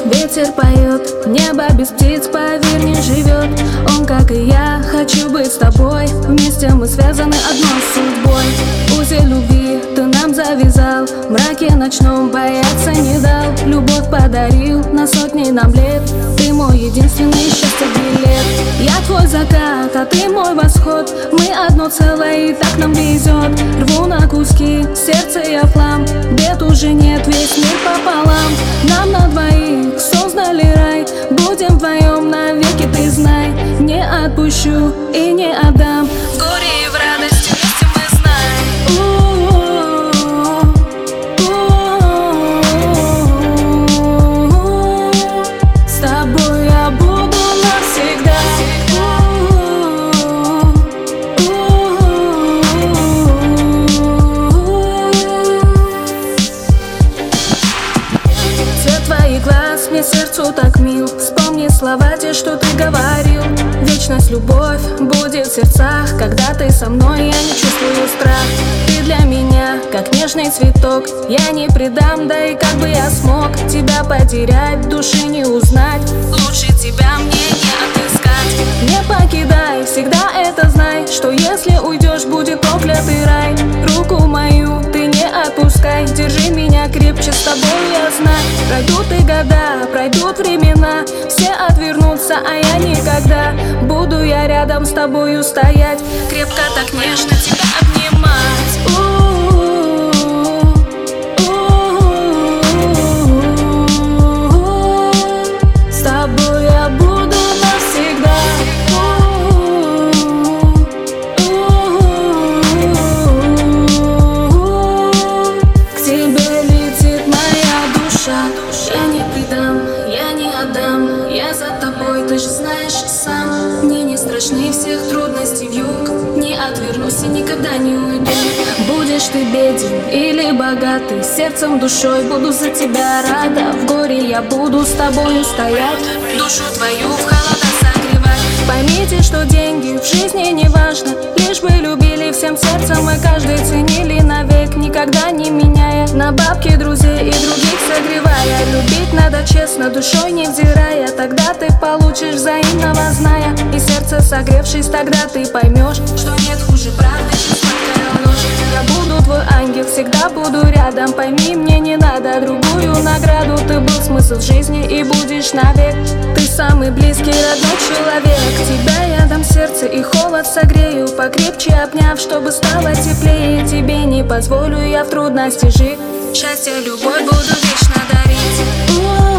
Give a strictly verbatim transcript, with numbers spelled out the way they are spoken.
ветер поет, небо без птиц, поверь, не живет. Он, как и я, хочу быть с тобой, вместе мы связаны одной судьбой. Узел любви ты нам завязал, в мраке ночном бояться не дал. Любовь подарил на сотни нам лет, ты мой единственный счастье билет. Я твой закат, а ты мой восход, мы одно целое и так нам везет. Рву на куски, сердце я флам, бед уже нет, весь мир пополам. Нам на двоих создали рай, будем вдвоем навеки, ты знай. Не отпущу и не отдам, в горе и в радости вместе мы знаем. С тобой я буду навсегда. Цвет твоих глаз мне сердцу так мил, вспомни слова те, что ты говорил. Вечность, любовь будет в сердцах, когда ты со мной, я не чувствую страх. Ты для меня, как нежный цветок, я не предам, да и как бы я смог тебя потерять, души не узнать. Лучше тебя мне не отыскать. Не покидай, всегда это знай, что если уйдешь, будет проклятый рай. Руку мою ты не отпускай, держи меня крепче, с тобой я знаю. Пройдут и года, пройдут времена, все отвернутся, а я никогда. Буду я рядом с тобою стоять, крепко так нежно тебя обнимать. С тобой я буду навсегда. К тебе летит моя душа, я не предам, я не отдам, я за тобой, ты же знаешь сам. Мне не страшны всех трудностей вьюг, не отвернусь и никогда не уйду. Будешь ты беден или богатый, сердцем, душой буду за тебя рада. В горе я буду с тобою стоять, душу твою в холода согревать. Поймите, что деньги в жизни не важно, лишь бы любили всем сердцем и каждый ценили навек, никогда не меняя, на бабки друзей и других согревая. Любить надо честно, душой невзирая, тогда ты получишь взаимного зная. И сердце согревшись, тогда ты поймешь, что нет хуже правды, чем сладкая ложь. Я буду твой ангел, всегда буду рядом, пойми, мне не надо другую награду. Ты был смысл жизни и будешь навек, ты самый близкий, родной человек. Тебя я дам сердце и холод согрею, покрепче обняв, чтобы стало теплее. Тебе не позволю я в трудности жить, счастье, любовь буду вечно дарить.